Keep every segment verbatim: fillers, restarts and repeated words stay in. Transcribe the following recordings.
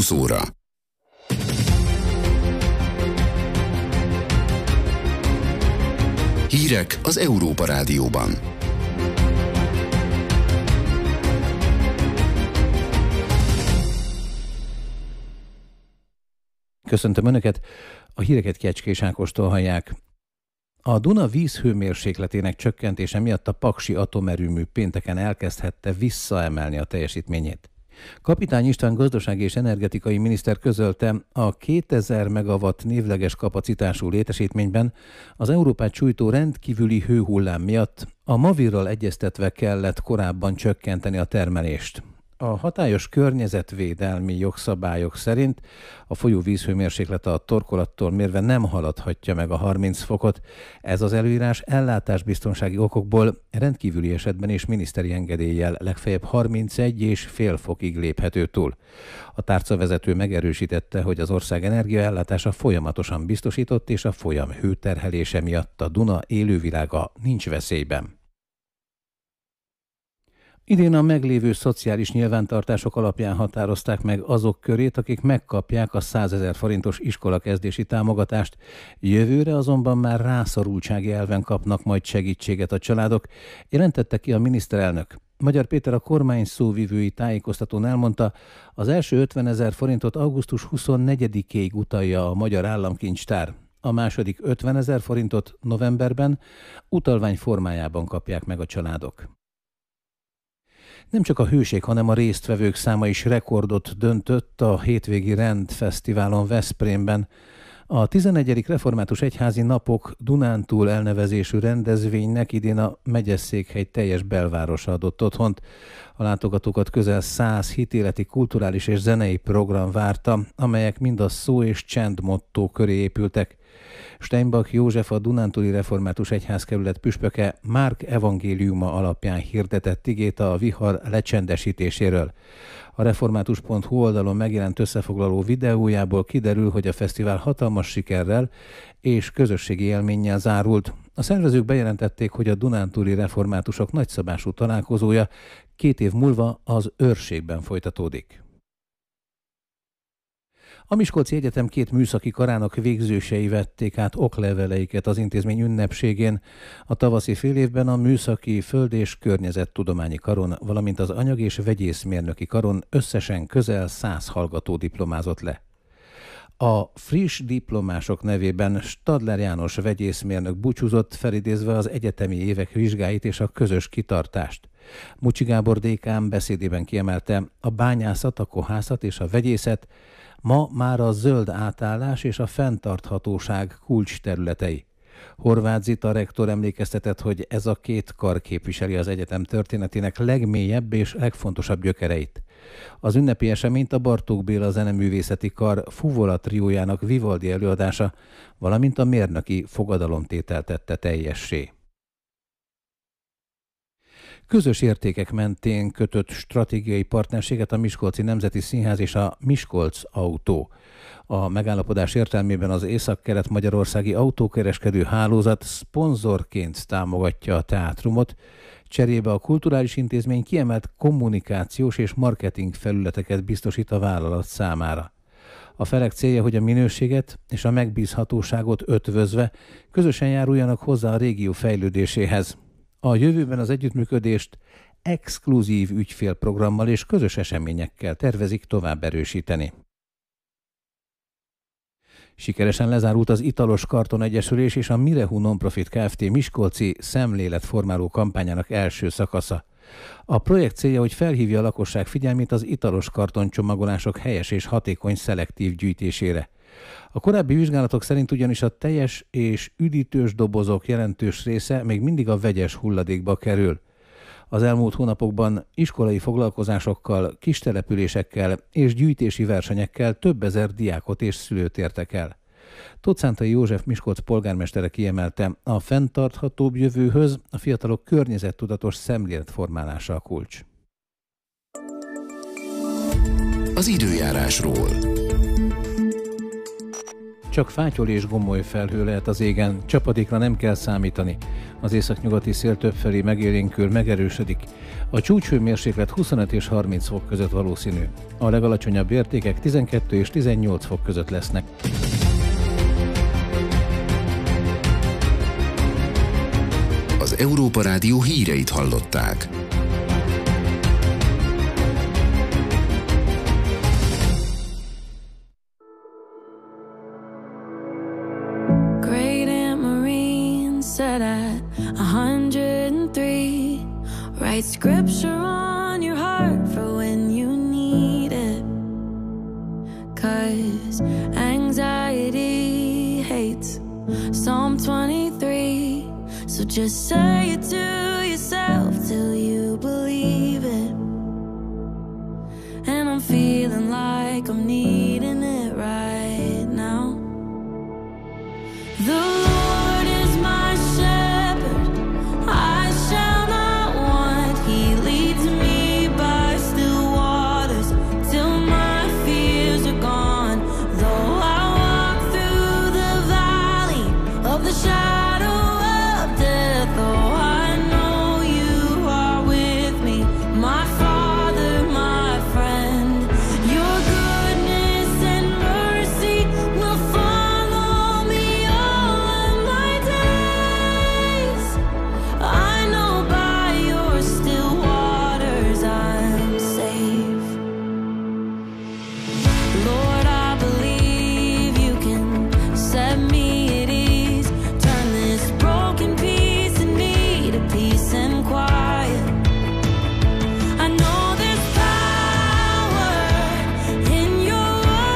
húsz óra. Hírek az Európa Rádióban. Köszöntöm Önöket, a híreket Kecskés Ákostól hallják. A Duna vízhőmérsékletének csökkentése miatt a paksi atomerőmű pénteken elkezdhette visszaemelni a teljesítményét. Kapitány István gazdasági és energetikai miniszter közölte, a kétezer megawatt névleges kapacitású létesítményben az Európát sújtó rendkívüli hőhullám miatt a Mavirral egyeztetve kellett korábban csökkenteni a termelést. A hatályos környezetvédelmi jogszabályok szerint a folyó vízhőmérséklete a torkolattól mérve nem haladhatja meg a harminc fokot. Ez az előírás ellátásbiztonsági okokból rendkívüli esetben és miniszteri engedéllyel legfeljebb harmincegy egész öt fokig léphető túl. A tárcavezető megerősítette, hogy az ország energiaellátása folyamatosan biztosított, és a folyam hőterhelése miatt a Duna élővilága nincs veszélyben. Idén a meglévő szociális nyilvántartások alapján határozták meg azok körét, akik megkapják a százezer forintos iskolakezdési támogatást. Jövőre azonban már rászorultsági elven kapnak majd segítséget a családok, jelentette ki a miniszterelnök. Magyar Péter a kormány szóvivői tájékoztatón elmondta, az első ötvenezer forintot augusztus huszonnegyedikéig utalja a Magyar Államkincstár. A második ötvenezer forintot novemberben utalvány formájában kapják meg a családok. Nem csak a hőség, hanem a résztvevők száma is rekordot döntött a hétvégi Rendfesztiválon Veszprémben. A tizennegyedik Református Egyházi Napok Dunántúl elnevezésű rendezvénynek idén a megyeszékhely teljes belvárosa adott otthont. A látogatókat közel száz hitéleti, kulturális és zenei program várta, amelyek mind a szó és csend motto köré épültek. Steinbach József, a Dunántúli Református Egyházkerület püspöke Márk evangéliuma alapján hirdetett igét a vihar lecsendesítéséről. A református pont hu oldalon megjelent összefoglaló videójából kiderül, hogy a fesztivál hatalmas sikerrel és közösségi élménnyel zárult. A szervezők bejelentették, hogy a dunántúli reformátusok nagyszabású találkozója két év múlva az Őrségben folytatódik. A Miskolci Egyetem két műszaki karának végzősei vették át okleveleiket az intézmény ünnepségén. A tavaszi félévben a műszaki föld- és környezettudományi karon, valamint az anyag- és vegyészmérnöki karon összesen közel száz hallgató diplomázott le. A friss diplomások nevében Stadler János vegyészmérnök búcsúzott, felidézve az egyetemi évek vizsgáit és a közös kitartást. Mucsi Gábor dékán beszédében kiemelte, a bányászat, a kohászat és a vegyészet ma már a zöld átállás és a fenntarthatóság kulcs területei. Horváth Zita rektor emlékeztetett, hogy ez a két kar képviseli az egyetem történetének legmélyebb és legfontosabb gyökereit. Az ünnepi eseményt a Bartók Béla zeneművészeti kar Fuvola triójának Vivaldi előadása, valamint a mérnöki fogadalomtétel tette teljessé. Közös értékek mentén kötött stratégiai partnerséget a Miskolci Nemzeti Színház és a Miskolc Autó. A megállapodás értelmében az Észak-Kelet-Magyarországi Autókereskedő Hálózat szponzorként támogatja a teátrumot, cserébe a kulturális intézmény kiemelt kommunikációs és marketing felületeket biztosít a vállalat számára. A felek célja, hogy a minőséget és a megbízhatóságot ötvözve közösen járuljanak hozzá a régió fejlődéséhez. A jövőben az együttműködést exkluzív ügyfélprogrammal és közös eseményekkel tervezik tovább erősíteni. Sikeresen lezárult az Italos Karton Egyesülés és a Mirehu Nonprofit Kft. Miskolci szemléletformáló kampányának első szakasza. A projekt célja, hogy felhívja a lakosság figyelmét az italos kartoncsomagolások helyes és hatékony szelektív gyűjtésére. A korábbi vizsgálatok szerint ugyanis a teljes és üdítős dobozok jelentős része még mindig a vegyes hulladékba kerül. Az elmúlt hónapokban iskolai foglalkozásokkal, kistelepülésekkel és gyűjtési versenyekkel több ezer diákot és szülőt értek el. Tóth Szántai József Miskolc polgármestere kiemelte, a fenntarthatóbb jövőhöz a fiatalok környezettudatos szemléletformálása a kulcs. Az időjárásról. csak fátyol és gomoly felhő lehet az égen, csapadékra nem kell számítani. Az északnyugati szél többfelé megélénkül, megerősödik. A csúcshőmérséklet huszonöt és harminc fok között valószínű. A legalacsonyabb értékek tizenkettő és tizennyolc fok között lesznek. Az Európa Rádió híreit hallották. Great Aunt Maureen said at one hundred three, write scripture on your heart for when you need it, 'cause anxiety hates Psalm twenty-three. So just say it to yourself till you believe it. And I'm feeling like I'm needing it right now. The Lord is my shepherd, I shall not want. He leads me by still waters till my fears are gone. Though I walk through the valley of the shadow of death, oh, I know you are with me, my Father, my friend. Your goodness and mercy will follow me all of my days. I know by your still waters I'm safe. Lord, I believe you can set me at ease, turn this broken piece in me to peace and quiet. I know there's power in your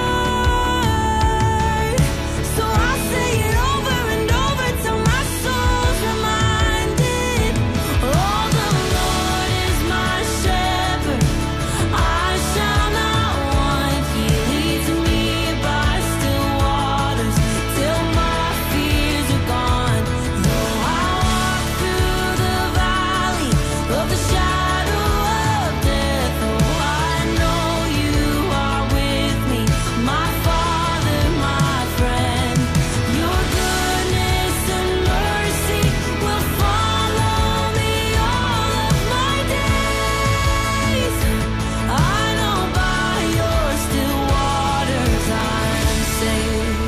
word, so I'll say it over and over till my soul's reminded. Oh, the Lord is my shepherd, I shall not want. He leads me by still waters till my fears are gone. Though I walk through the valley of the shadow of death, oh, I know you are with me, my Father, my friend. Your goodness and mercy will follow me all of my days. I know by your still waters I'm safe.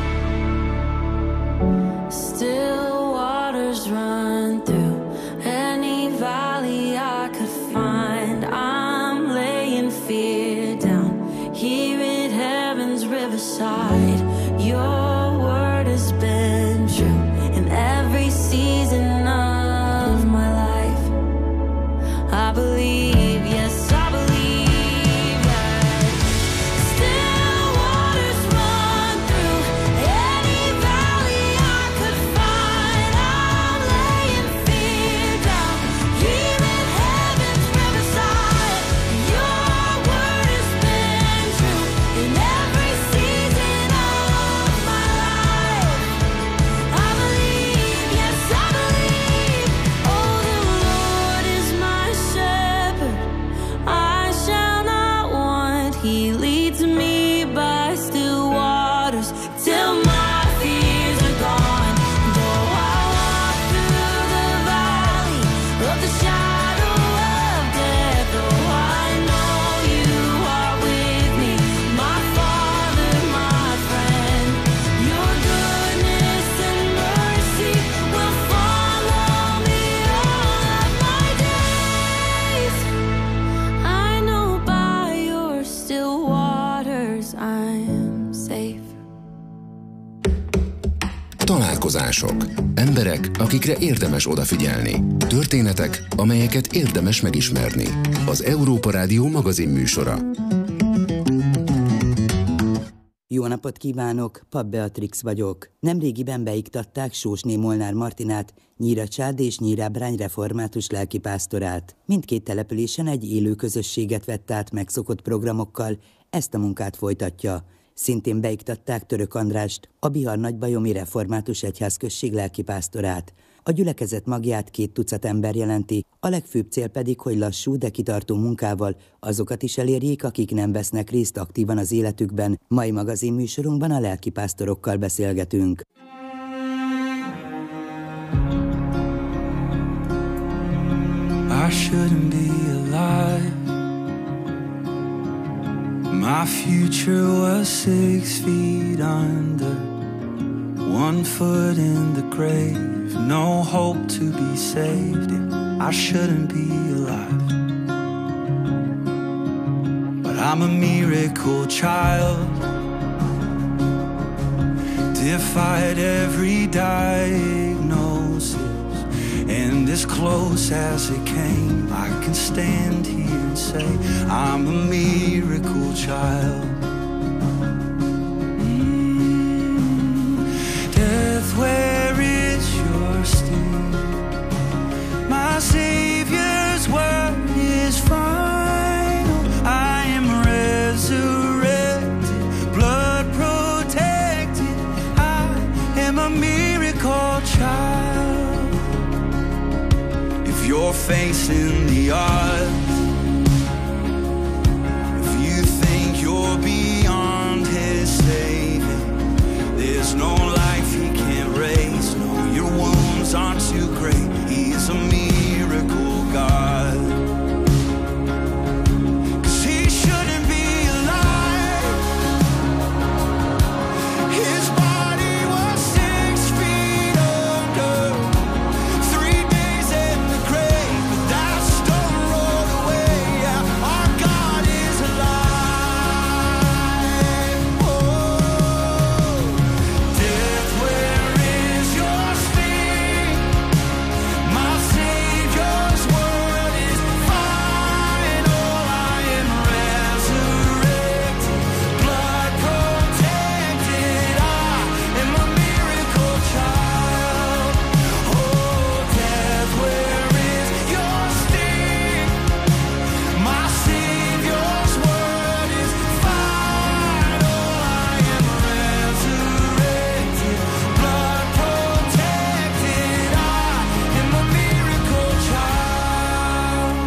Still waters run through any valley I could find. I'm laying fear down here at heaven's riverside. Your word has been true in every season of my life. I believe, yes, I believe that still waters run through any valley I could find. I'm laying fear down here at heaven's riverside. Your word has been true in every season of my life. I believe, yes, I believe. Oh, the Lord is my shepherd, I shall not want. He leads me by still waters till my fears are gone. Though I walk through the valley of the shadow of death, oh, I know you are with me, my Father, my friend. Your goodness and mercy will follow me all of my days. I know by your still waters I'm safe. Találkozások. Emberek, akikre érdemes odafigyelni. Történetek, amelyeket érdemes megismerni. Az Európa Rádió magazin műsora. Jó napot kívánok, Papp Beatrix vagyok. Nemrégiben beiktatták Sósné Molnár Martinát, Nyíracsád és Nyírábrány református lelkipásztorát. Mindkét településen egy élő közösséget vett át megszokott programokkal, ezt a munkát folytatja. Szintén beiktatták Török Andrást, a Bihar Nagybajomi Református Egyházközség lelkipásztorát. A gyülekezet magját két tucat ember jelenti, a legfőbb cél pedig, hogy lassú, de kitartó munkával azokat is elérjék, akik nem vesznek részt aktívan az életükben. Mai magazin műsorunkban a lelkipásztorokkal beszélgetünk. I shouldn't be alive. My future was six feet under, one foot in the grave, no hope to be saved. I shouldn't be alive, but I'm a miracle child, defied every diagnosis, and as close as it came, I can stand here and say I'm a miracle child. Mm. Death, where is your sting? My Savior's word is final. I am resurrected, blood protected. I am a miracle child. If you're facing the odds, if you think you're beyond His saving, there's no life He can't raise. No, your wounds aren't too great. He is a miracle God. 'Cause He shouldn't be alive. His body was six feet under, three days in the grave, but that stone rolled away. Yeah, our God is alive. Oh, death, where is your sting? My Savior's word is final. I am resurrected, blood protected. I am a miracle child. Oh, death, where is your sting? My Savior's word is final. I am resurrected, blood protected. I am a miracle child.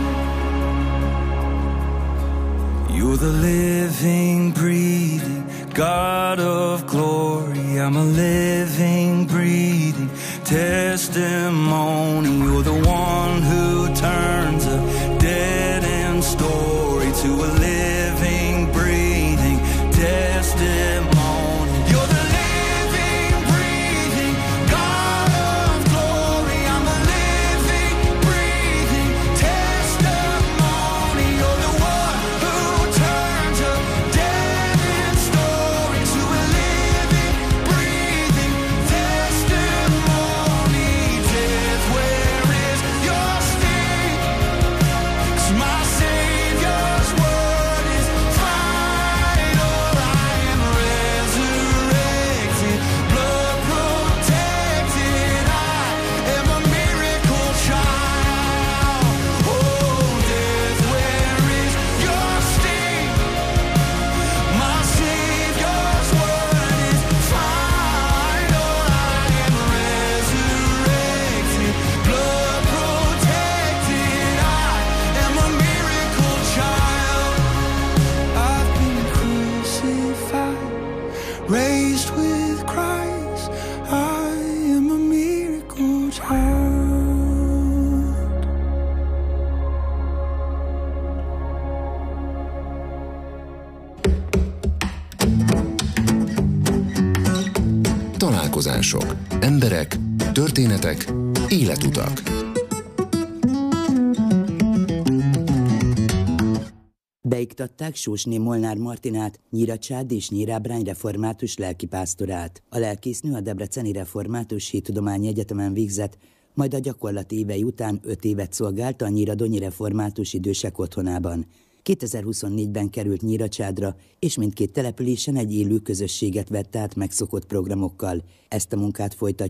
You're the living, breathing God of glory. I'm a living, breathing testimony. You're the one who turns a dead end story to a living, breathing testimony. You're the living, breathing God of glory. I'm a living, breathing testimony. You're the one who turns a dead end story to a living, breathing testimony. Death, where is your sting? 'Cause my Savior's word is final. I am resurrected, blood protected. I am a miracle child. Oh, death, where is your sting? My Savior's word is final. I am resurrected, blood protected. I am a miracle child. I've been crucified, raised with Christ. I am a miracle child. Találkozások. Emberek, történetek, életutak. Beiktatták Sósné Molnár Martinát, Nyíracsád és Nyírábrány református lelkipásztorát. A lelkésznő a Debreceni Református Hittudományi Egyetemen végzett, majd a gyakorlati évei után öt évet szolgált a Nyíradonyi Református Idősek Otthonában. kétezer-huszonnégyben került Nyíracsádra, és mindkét településen egy élő közösséget vett át megszokott programokkal. Ezt a munkát folytatja,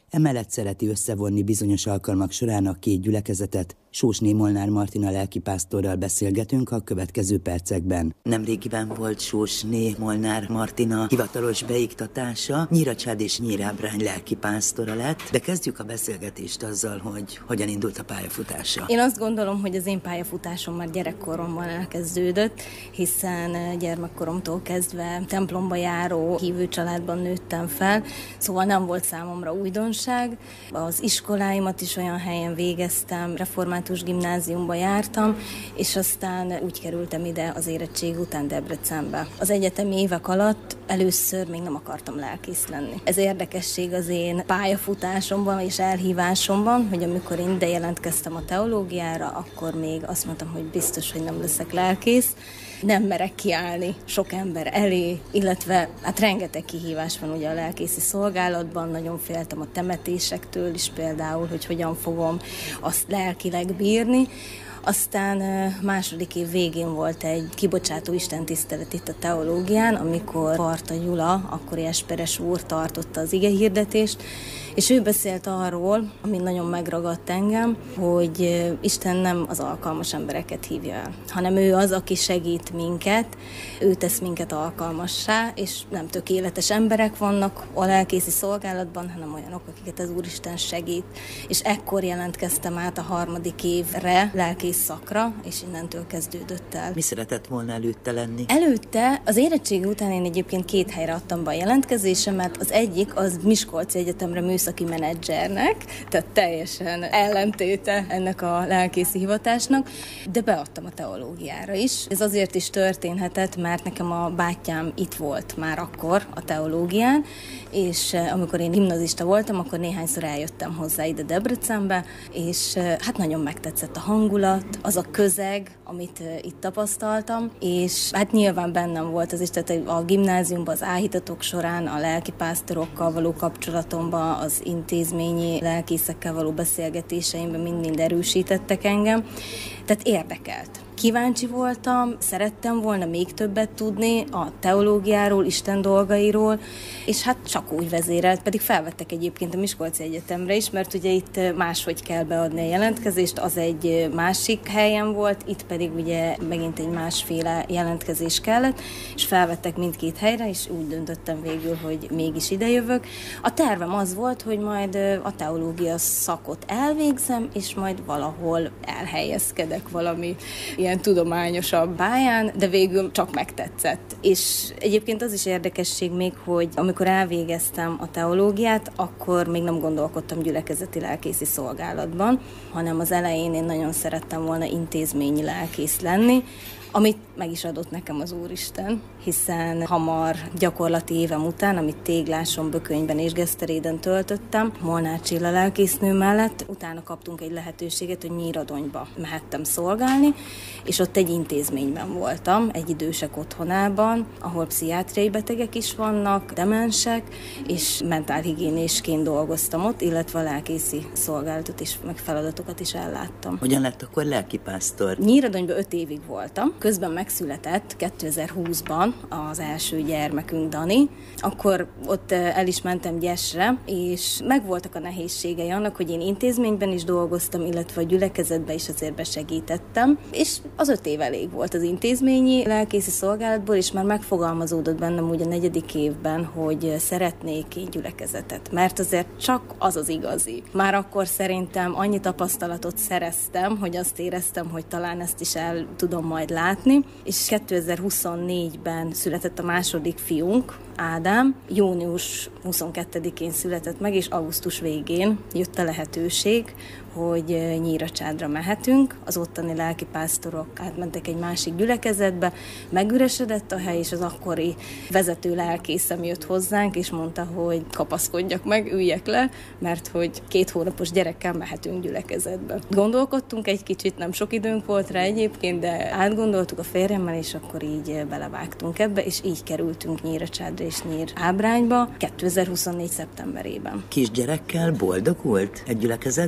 Emellett szereti összevonni bizonyos alkalmak során a két gyülekezetet. Sósné Molnár Martina lelkipásztorral beszélgetünk a következő percekben. Nemrégiben volt Sósné Molnár Martina hivatalos beiktatása, Nyíracsád és Nyírábrány lelkipásztora lett, de kezdjük a beszélgetést azzal, hogy hogyan indult a pályafutása. Én azt gondolom, hogy az én pályafutásom már gyerekkoromban elkezdődött, hiszen gyermekkoromtól kezdve templomba járó hívő családban nőttem fel, szóval nem volt számomra újdonság. Az iskoláimat is olyan helyen végeztem, református gimnáziumba jártam, és aztán úgy kerültem ide az érettség után Debrecenbe. Az egyetemi évek alatt először még nem akartam lelkész lenni. Ez érdekesség az én pályafutásomban és elhívásomban, hogy amikor én ide jelentkeztem a teológiára, akkor még azt mondtam, hogy biztos, hogy nem leszek lelkész. Nem merek kiállni sok ember elé, illetve hát rengeteg kihívás van ugye a lelkészi szolgálatban, nagyon féltem a temetésektől is például, hogy hogyan fogom azt lelkileg bírni. Aztán második év végén volt egy kibocsátó istentisztelet itt a teológián, amikor Barta Gyula, akkori esperes úr tartotta az igehirdetést, és ő beszélt arról, ami nagyon megragadt engem, hogy Isten nem az alkalmas embereket hívja el, hanem ő az, aki segít minket, ő tesz minket alkalmassá, és nem tökéletes emberek vannak a lelkészi szolgálatban, hanem olyanok, akiket az Úristen segít. És ekkor jelentkeztem át a harmadik évre lelkész szakra, és innentől kezdődött el. Mi szeretett volna előtte lenni? Előtte, az érettségi után én egyébként két helyre adtam be a jelentkezésemet. Az egyik az Miskolci Egyetemre műszaki menedzsernek, tehát teljesen ellentéte ennek a lelkészi hivatásnak, de beadtam a teológiára is. Ez azért is történhetett, mert nekem a bátyám itt volt már akkor a teológián, és amikor én gimnazista voltam, akkor néhányszor eljöttem hozzá ide Debrecenbe, és hát nagyon megtetszett a hangulat, az a közeg, amit itt tapasztaltam, és hát nyilván bennem volt az is, tehát a gimnáziumban, az áhítatok során, a lelkipásztorokkal való kapcsolatomban, az intézményi lelkészekkel való beszélgetéseimben mind-mind erősítettek engem, tehát érdekelt. Kíváncsi voltam, szerettem volna még többet tudni a teológiáról, Isten dolgairól, és hát csak úgy vezérelt, pedig felvettek egyébként a Miskolci Egyetemre is, mert ugye itt máshogy kell beadni a jelentkezést, az egy másik helyen volt, itt pedig ugye megint egy másféle jelentkezés kellett, és felvettek mindkét helyre, és úgy döntöttem végül, hogy mégis idejövök. A tervem az volt, hogy majd a teológia szakot elvégzem, és majd valahol elhelyezkedek valami ilyen tudományosabb pályán, de végül csak megtetszett. És egyébként az is érdekesség még, hogy amikor elvégeztem a teológiát, akkor még nem gondolkodtam gyülekezeti lelkészi szolgálatban, hanem az elején én nagyon szerettem volna intézményi lelkész lenni, amit meg is adott nekem az Úristen, hiszen hamar gyakorlati évem után, amit Tégláson, Bökönyben és Geszteréden töltöttem, Molnár Csilla lelkésznő mellett, utána kaptunk egy lehetőséget, hogy Nyíradonyba mehettem szolgálni, és ott egy intézményben voltam, egy idősek otthonában, ahol pszichiátriai betegek is vannak, demensek, és mentálhigiénésként dolgoztam ott, illetve a lelkészi szolgálatot és meg feladatokat is elláttam. Hogyan lett akkor lelkipásztor? Nyíradonyban öt évig voltam, közben megszületett kétezer-húszban az első gyermekünk, Dani. Akkor ott el is mentem Gyesre, és megvoltak a nehézségei annak, hogy én intézményben is dolgoztam, illetve a gyülekezetben is azért besegítettem, és az öt év elég volt az intézményi lelkészi szolgálatból, és már megfogalmazódott bennem úgy a negyedik évben, hogy szeretnék én gyülekezetet, mert azért csak az az igazi. Már akkor szerintem annyi tapasztalatot szereztem, hogy azt éreztem, hogy talán ezt is el tudom majd látni, és kétezer-huszonnégyben született a második fiunk, Ádám, június huszonkettedikén született meg, és augusztus végén jött a lehetőség, hogy Nyíracsádra mehetünk. Az ottani lelkipásztorok átmentek egy másik gyülekezetbe, megüresedett a hely, és az akkori vezető lelkészem jött hozzánk, és mondta, hogy kapaszkodjak meg, üljek le, mert hogy két hónapos gyerekkel mehetünk gyülekezetbe. Gondolkodtunk egy kicsit, nem sok időnk volt rá egyébként, de átgondoltuk a férjemmel, és akkor így belevágtunk ebbe, és így kerültünk Nyíracsádra és Nyírábrányba kétezer-huszonnégy szeptemberében. Kisgyerekkel boldog volt egy gyülekezetben? Igen.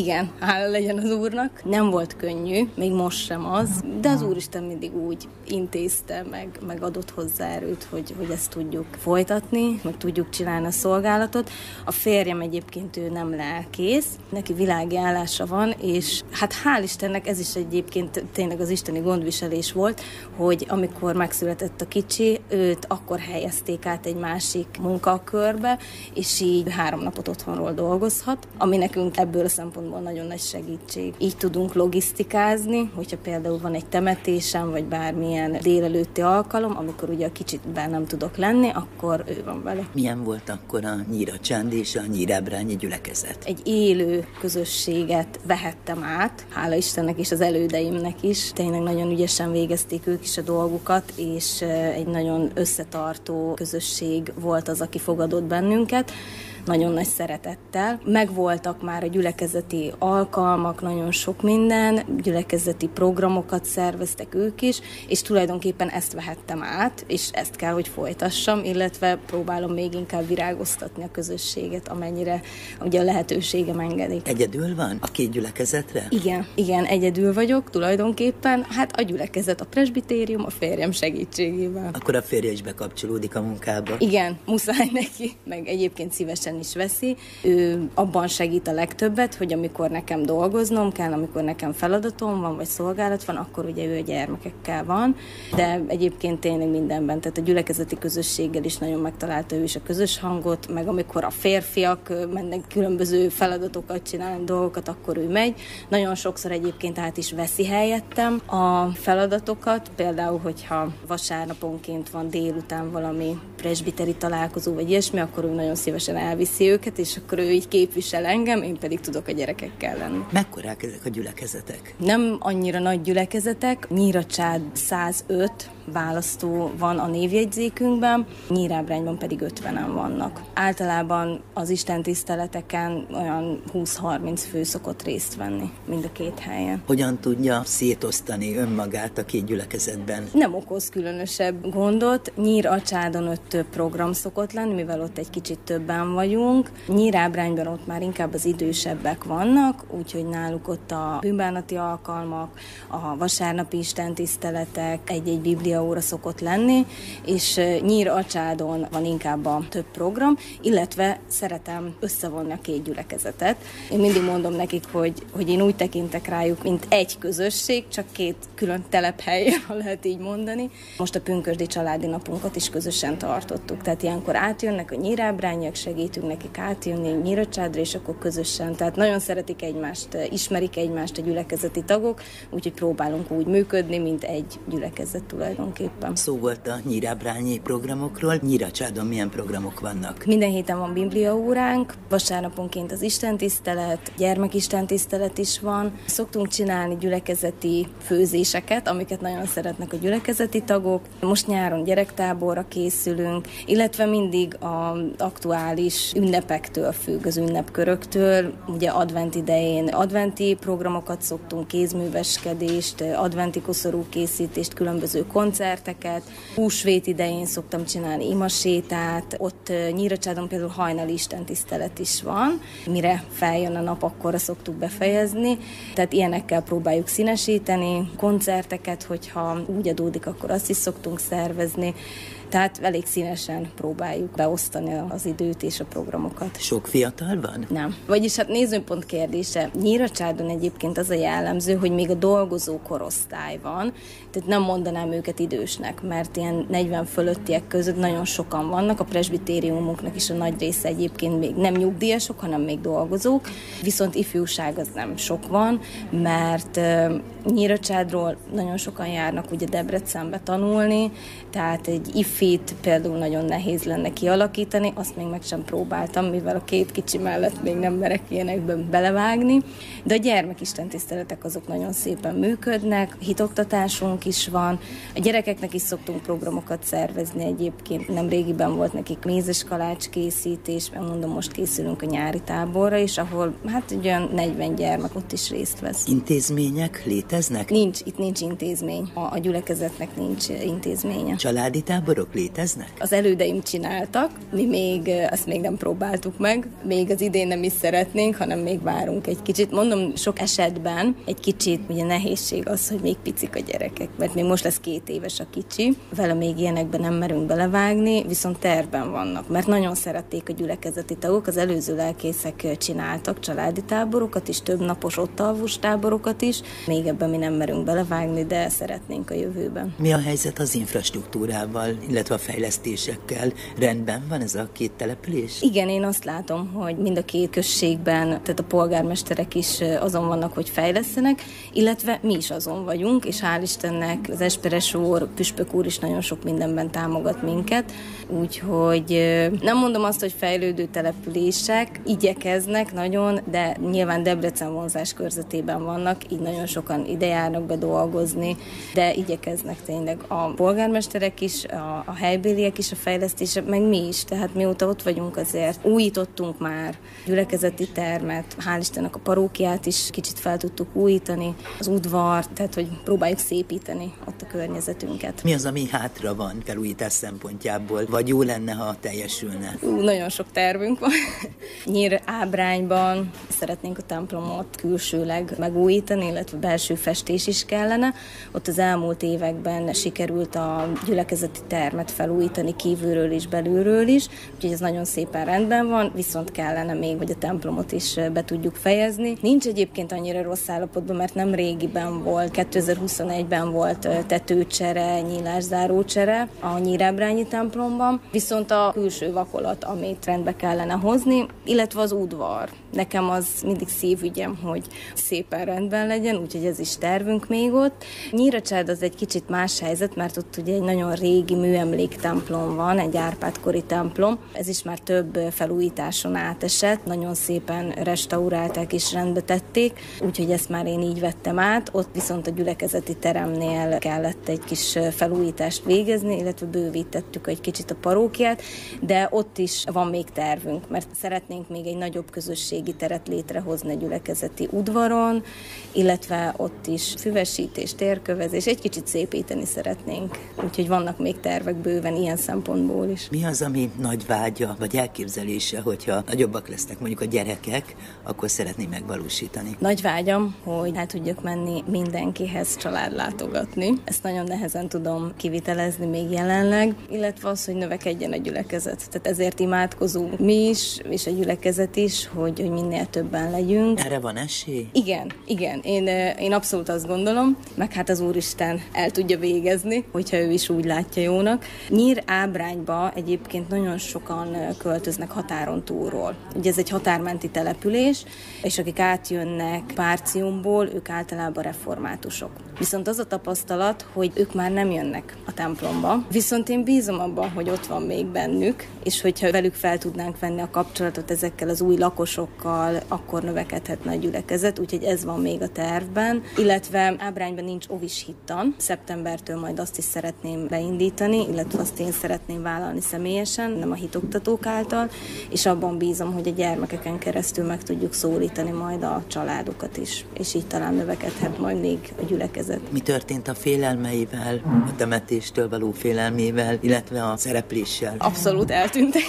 Igen, hála legyen az Úrnak. Nem volt könnyű, még most sem az, de az Úristen mindig úgy intézte, meg, meg adott hozzá erőt, hogy, hogy ezt tudjuk folytatni, meg tudjuk csinálni a szolgálatot. A férjem egyébként ő nem lelkész, neki világi állása van, és hát hál' Istennek ez is egyébként tényleg az isteni gondviselés volt, hogy amikor megszületett a kicsi, őt akkor helyezték át egy másik munkakörbe, és így három napot otthonról dolgozhat, ami nekünk ebből a szempontból nagyon nagy segítség. Így tudunk logisztikázni, hogyha például van egy temetésem, vagy bármilyen délelőtti alkalom, amikor ugye a kicsiben nem tudok lenni, akkor ő van vele. Milyen volt akkor a Nyíracsánd és a Nyírábrányi gyülekezet? Egy élő közösséget vehettem át, hála Istennek és az elődeimnek is. Tényleg nagyon ügyesen végezték ők is a dolgukat, és egy nagyon összetartó közösség volt az, aki fogadott bennünket. Nagyon nagy szeretettel. Megvoltak már a gyülekezeti alkalmak, nagyon sok minden, gyülekezeti programokat szerveztek ők is, és tulajdonképpen ezt vehettem át, és ezt kell, hogy folytassam, illetve próbálom még inkább virágoztatni a közösséget, amennyire ugye a lehetőségem engedik. Egyedül van a két gyülekezetre? Igen, igen, egyedül vagyok tulajdonképpen. Hát a gyülekezet, a presbitérium, a férjem segítségével. Akkor a férje is bekapcsolódik a munkába. Igen, muszáj neki, meg egyébként szívesen is veszi. Ő abban segít a legtöbbet, hogy amikor nekem dolgoznom kell, amikor nekem feladatom van, vagy szolgálat van, akkor ugye ő a gyermekekkel van, de egyébként tényleg mindenben, tehát a gyülekezeti közösséggel is nagyon megtalálta ő is a közös hangot, meg amikor a férfiak mennek különböző feladatokat csinálni, dolgokat, akkor ő megy. Nagyon sokszor egyébként át is veszi helyettem a feladatokat, például, hogyha vasárnaponként van délután valami presbiteri találkozó, vagy ilyesmi, akkor ő nagyon szívesen elviszi őket, és akkor ő így képvisel engem, én pedig tudok a gyerekekkel lenni. Mekkorák ezek a gyülekezetek? Nem annyira nagy gyülekezetek, Nyíracsád százöt választó van a névjegyzékünkben, Nyírábrányban pedig ötvenen vannak. Általában az istentiszteleteken olyan húsz-harminc fő szokott részt venni mind a két helyen. Hogyan tudja szétosztani önmagát a két gyülekezetben? Nem okoz különösebb gondot. Nyíracsádon öt több program szokott lenni, mivel ott egy kicsit többen vagyunk. Nyírábrányban ott már inkább az idősebbek vannak, úgyhogy náluk ott a bűnbánati alkalmak, a vasárnapi istentiszteletek, egy-egy bibliaóra szokott lenni, és Nyíracsádon van inkább a több program, illetve szeretem összevonni a két gyülekezetet. Én mindig mondom nekik, hogy, hogy én úgy tekintek rájuk, mint egy közösség, csak két külön telephely, ha lehet így mondani. Most a pünkösdi családi napunkat is közösen tartottuk, tehát ilyenkor átjönnek a nyírábrányiak, segítünk nekik átjönni Nyíracsádra, és akkor közösen, tehát nagyon szeretik egymást, ismerik egymást a gyülekezeti tagok, úgyhogy próbálunk úgy működni, mint egy gyülekezet tulajdonképpen. Szó volt a nyírábrányi programokról. Nyíracsádon milyen programok vannak? Minden héten van bibliaóránk, vasárnaponként az istentisztelet, gyermekistentisztelet is van. Szoktunk csinálni gyülekezeti főzéseket, amiket nagyon szeretnek a gyülekezeti tagok. Most nyáron gyerektáborra készülünk, illetve mindig az aktuális ünnepektől függ, az ünnepköröktől. Ugye advent idején adventi programokat szoktunk, kézműveskedést, adventi koszorú készítést, különböző koncerteket. Húsvét idején szoktam csinálni imasétát, ott Nyíracsádon például hajnali istentisztelet is van. Mire feljön a nap, akkorra szoktuk befejezni. Tehát ilyenekkel próbáljuk színesíteni, koncerteket, hogyha úgy adódik, akkor azt is szoktunk szervezni. Tehát elég színesen próbáljuk beosztani az időt és a programokat. Sok fiatal van? Nem. Vagyis hát nézőpont kérdése. Nyíracsádon egyébként az a jellemző, hogy még a dolgozó korosztály van, tehát nem mondanám őket idősnek, mert ilyen negyven fölöttiek között nagyon sokan vannak, a presbitériumunknak is a nagy része egyébként még nem nyugdíjasok, hanem még dolgozók, viszont ifjúság az nem sok van, mert uh, Nyíracsádról nagyon sokan járnak ugye Debrecenbe tanulni, tehát egy ifit például nagyon nehéz lenne kialakítani, azt még meg sem próbáltam, mivel a két kicsi mellett még nem merek ilyenekben belevágni, de a gyermekistentiszteletek azok nagyon szépen működnek, hitoktatásunk is van, a gyerekeknek is szoktunk programokat szervezni egyébként, nem régiben volt nekik mézes kalács készítés, mondom, most készülünk a nyári táborra is, ahol hát olyan negyven gyermek ott is részt vesz. Intézmények léteznek? Nincs, itt nincs intézmény, a, a gyülekezetnek nincs intézménye. Családi táborok azok léteznek? Az elődeim csináltak, mi még ezt még nem próbáltuk meg, még az idén nem is szeretnénk, hanem még várunk egy kicsit. Mondom, sok esetben egy kicsit ugye nehézség az, hogy még picik a gyerekek, mert még most lesz két éves a kicsi, vele még ilyenekben nem merünk belevágni, viszont tervben vannak, mert nagyon szerették a gyülekezeti tagok, az előző lelkészek csináltak családi táborokat is, több napos ott alvós táborokat is, még ebben mi nem merünk belevágni, de szeretnénk a jövőben. Mi a helyzet az infrastruktúrával, illetve a fejlesztésekkel? Rendben van ez a két település? Igen, én azt látom, hogy mind a két községben, tehát a polgármesterek is azon vannak, hogy fejlesztenek, illetve mi is azon vagyunk, és hál' Istennek az Esperes úr, püspök úr is nagyon sok mindenben támogat minket, úgyhogy nem mondom azt, hogy fejlődő települések igyekeznek nagyon, de nyilván Debrecen vonzás körzetében vannak, így nagyon sokan ide járnak be dolgozni, de igyekeznek tényleg a polgármesterek is, a, a helybéliek is, a fejlesztések, meg mi is, tehát mióta ott vagyunk azért újítottunk már gyülekezeti termet, hál' Istennek a parókiát is kicsit fel tudtuk újítani, az udvart, tehát hogy próbáljuk szépíteni ott a környezetünket. Mi az, ami hátra van felújítás szempontjából, vagy jó lenne, ha teljesülne? Ú, nagyon sok tervünk van. Nyír Ábrányban szeretnénk a templomot külsőleg megújítani, illetve belső festés is kellene. Ott az elmúlt években sikerült a gyülekezeti termet felújítani kívülről is, belülről is, úgyhogy ez nagyon szépen rendben van, viszont kellene még, hogy a templomot is be tudjuk fejezni. Nincs egyébként annyira rossz állapotban, mert nem régiben volt, kétezer-huszonegyben volt tetőcsere, nyílászárócsere a Nyírábrányi templomban, viszont a külső vakolat, amit rendbe kellene hozni, illetve az udvar. Nekem az mindig szívügyem, hogy szépen rendben legyen, úgyhogy ez is tervünk még ott. Nyíracsád az egy kicsit más helyzet, mert ott ugye egy nagyon régi műemléktemplom van, egy Árpád-kori templom. Ez is már több felújításon átesett, nagyon szépen restaurálták és rendbe tették, úgyhogy ezt már én így vettem át. Ott viszont a gyülekezeti teremnél kellett egy kis felújítást végezni, illetve bővítettük egy kicsit a parókiát, de ott is van még tervünk, mert szeretnénk még egy nagyobb közösségi teret létrehozni a gyülekezeti udvaron, illetve ott is füvesítés, térkövezés, egy kicsit szépíteni szeretnénk. Úgyhogy vannak még tervek bőven ilyen szempontból is. Mi az, ami nagy vágya, vagy elképzelése, hogyha nagyobbak lesznek mondjuk a gyerekek, akkor szeretné megvalósítani? Nagy vágyam, hogy el tudjak menni mindenkihez családlátogatni. Ezt nagyon nehezen tudom kivitelezni még jelenleg, illetve az, hogy növekedjen a gyülekezet. Tehát ezért imádkozunk mi is, és a gyülekezet is, hogy, hogy minél többen legyünk. Erre van esély? Igen, igen. Én, én abszolút azt gondolom, meg hát az Úristen el tudja végezni, hogyha ő is úgy látja jónak. Nyír Ábrányba egyébként nagyon sokan költöznek határon túlról. Ugye ez egy határmenti település, és akik átjönnek Párciumból, ők általában reformátusok. Viszont az a tapasztalat, hogy ők már nem jönnek a templomba. Viszont én bízom abban, hogy ott van még bennük, és hogyha velük fel tudnánk venni a kapcsolatot ezekkel az új lakosokkal, akkor növekedhetne a gyülekezet, úgyhogy ez van még a tervben. Illetve Ábrányban nincs ovis hittan, szeptembertől majd azt is szeretném beindítani, illetve azt én szeretném vállalni személyesen, nem a hitoktatók által, és abban bízom, hogy a gyermekeken keresztül meg tudjuk szólítani majd a családokat is, és így talán növekedhet majd még a gyülekezet. Mi történt a félelmeivel, a temetéstől való félelmével, illetve a szerepléssel? Abszolút eltűntek.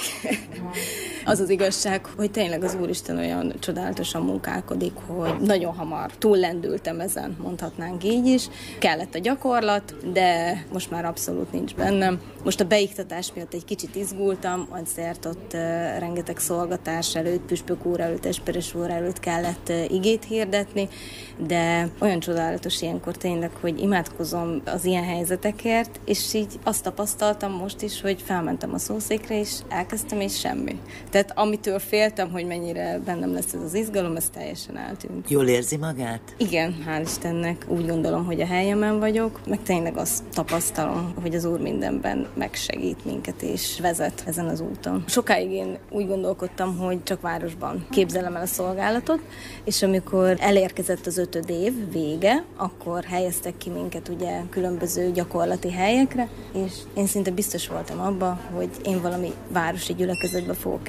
Az az igazság, hogy tényleg az Úristen olyan csodálatosan munkálkodik, hogy nagyon hamar túllendültem ezen, mondhatnánk így is. Kellett a gyakorlat, de most már abszolút nincs bennem. Most a beiktatás miatt egy kicsit izgultam, azért ott uh, rengeteg szolgatás előtt, püspök úr előtt, Esperes úr előtt kellett uh, igét hirdetni, de olyan csodálatos ilyenkor tényleg, hogy imádkozom az ilyen helyzetekért, és így azt tapasztaltam most is, hogy felmentem a szószékre, és elkezdtem, és semmi. Tehát amitől féltem, hogy mennyire bennem lesz ez az izgalom, ez teljesen eltűnt. Jól érzi magát? Igen, hál' Istennek. Úgy gondolom, hogy a helyemen vagyok, meg tényleg azt tapasztalom, hogy az Úr mindenben megsegít minket és vezet ezen az úton. Sokáig én úgy gondolkodtam, hogy csak városban képzelem el a szolgálatot, és amikor elérkezett az ötöd év vége, akkor helyeztek ki minket ugye különböző gyakorlati helyekre, és én szinte biztos voltam abban, hogy én valami városi gyülekezetbe fogok kerülni,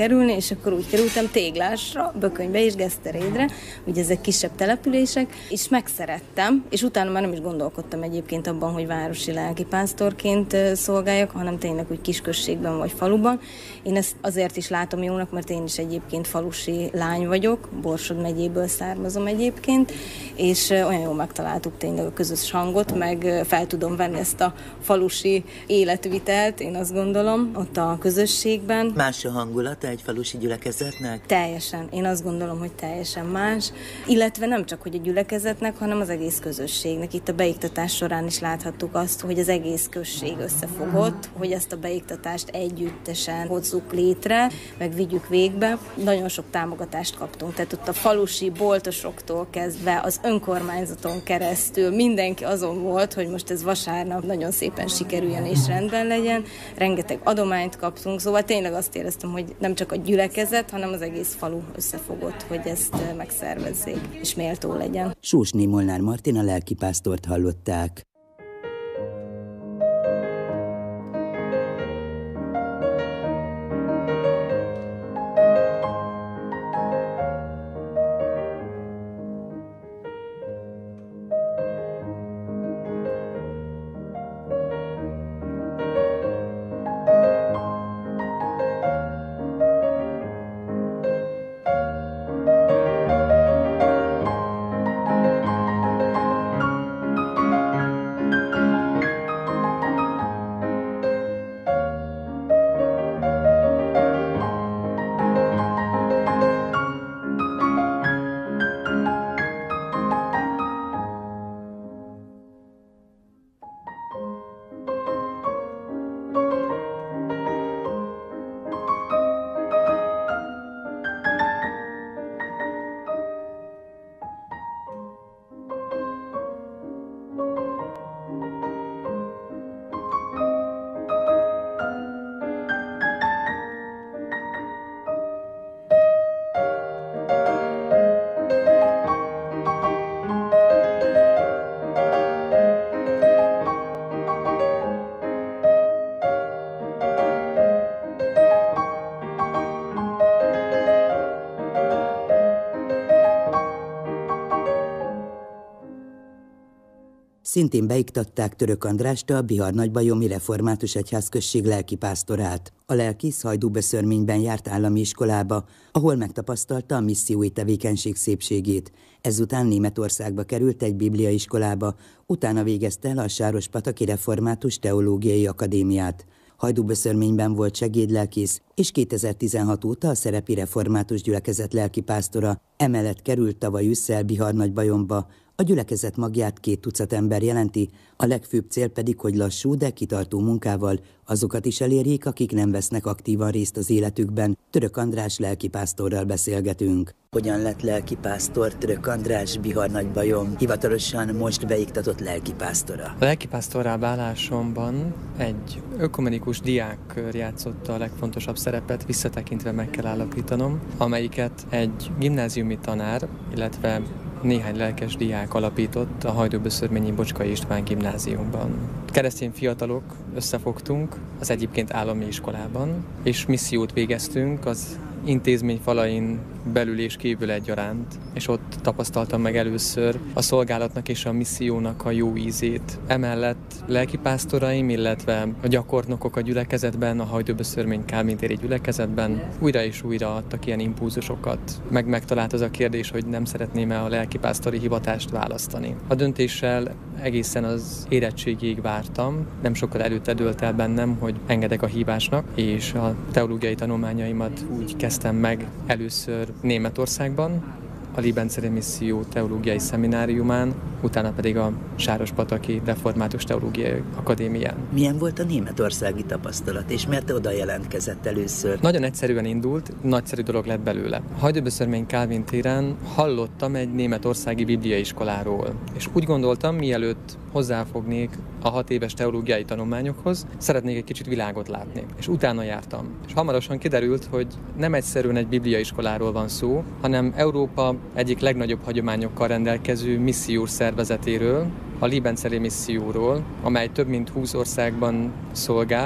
kerülni, és akkor úgy kerültem Téglásra, Bökönybe és Geszterédre, ugye ezek kisebb települések, és megszerettem, és utána már nem is gondolkodtam egyébként abban, hogy városi lelkipásztorként szolgáljak, hanem tényleg úgy kisközségben vagy faluban. Én ezt azért is látom jónak, mert én is egyébként falusi lány vagyok, Borsod megyéből származom egyébként, és olyan jól megtaláltuk tényleg a közös hangot, meg fel tudom venni ezt a falusi életvitelt, én azt gondolom, ott a közösségben. Más a hangulata egy falusi gyülekezetnek? Teljesen. Én azt gondolom, hogy teljesen más. Illetve nem csak, hogy a gyülekezetnek, hanem az egész közösségnek. Itt a beiktatás során is láthattuk azt, hogy az egész község összefogott, hogy ezt a beiktatást együttesen hozzuk létre, meg vigyük végbe. Nagyon sok támogatást kaptunk. Tehát ott a falusi boltosoktól kezdve, az önkormányzaton keresztül mindenki azon volt, hogy most ez vasárnap nagyon szépen sikerüljön és rendben legyen. Rengeteg adományt kaptunk, szóval tényleg azt éreztem, hogy nem csak a gyülekezet, hanem az egész falu összefogott, hogy ezt megszervezzék, és méltó legyen. Sósné Molnár Martina lelkipásztort hallották. Szintén beiktatták Török Andrást, a Bihar-Nagybajomi Református Egyházközség lelkipásztorát. A lelkész Hajdúböszörményben járt állami iskolába, ahol megtapasztalta a missziói tevékenység szépségét. Ezután Németországba került egy bibliaiskolába, utána végezte el a Sárospataki Református Teológiai Akadémiát. Hajdúböszörményben volt segédlelkész, és kétezer-tizenhat óta a Szerepi Református Gyülekezet lelkipásztora. Emellett került tavaly ősszel Bihar-Nagybajomba. A gyülekezet magját két tucat ember jelenti, a legfőbb cél pedig, hogy lassú, de kitartó munkával azokat is elérjék, akik nem vesznek aktívan részt az életükben. Török András lelkipásztorral beszélgetünk. Hogyan lett lelkipásztor Török András, Bihar-Nagybajom, hivatalosan most beiktatott lelkipásztora? A lelkipásztorrá válásomban egy ökumenikus diákkör játszotta a legfontosabb szerepet, visszatekintve meg kell állapítanom, amelyiket egy gimnáziumi tanár, illetve néhány lelkes diák alapított a Hajdúböszörményi Bocskai István gimnáziumban. Keresztény fiatalok összefogtunk az egyébként állami iskolában, és missziót végeztünk az intézmény falain belül és kívül egyaránt, és ott tapasztaltam meg először a szolgálatnak és a missziónak a jó ízét. Emellett lelkipásztoraim, illetve a gyakornokok a gyülekezetben, a Hajdúböszörmény kálvintéri gyülekezetben újra és újra adtak ilyen impulzusokat. Meg megtalált az a kérdés, hogy nem szeretném-e a lelkipásztori hivatást választani. A döntéssel egészen az érettségig vártam, nem sokkal előtte dőlt el bennem, hogy engedek a hívásnak, és a teológiai tanulmányaimat úgy kezdtem meg először Németországban, a Liebenszeri Misszió Teológiai Szemináriumán, utána pedig a Sárospataki Református Teológiai Akadémián. Milyen volt a németországi tapasztalat, és miért oda jelentkezett először? Nagyon egyszerűen indult, nagyszerű dolog lett belőle. Hajdúböszörmény Kálvin téren hallottam egy németországi bibliaiskoláról, és úgy gondoltam, mielőtt hozzáfognék a hat éves teológiai tanulmányokhoz, szeretnék egy kicsit világot látni, és utána jártam. És hamarosan kiderült, hogy nem egyszerűen egy bibliaiskoláról van szó, hanem Európa egyik legnagyobb hagyományokkal rendelkező missziós szervezetéről, a Liebenszeri Misszióról, amely több mint húsz országban szolgál,